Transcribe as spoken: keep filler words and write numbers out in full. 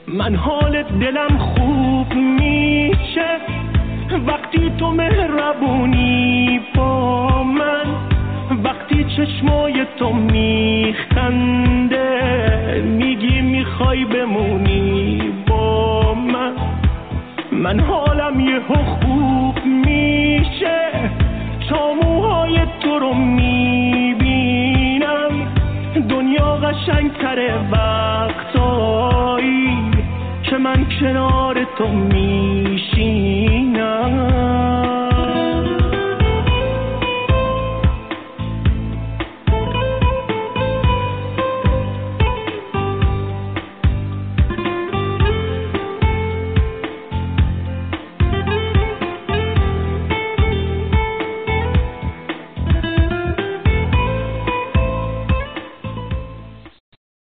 من حال دلم خوب میشه وقتی تو مهربونی با من، وقتی چشمای تو میخنده میگی میخوای بمونی با من. من حالم یه خوب میشه تا موهای تو رو میبینم، دنیا قشنگتره وقتایی که من کنار تو میشینم.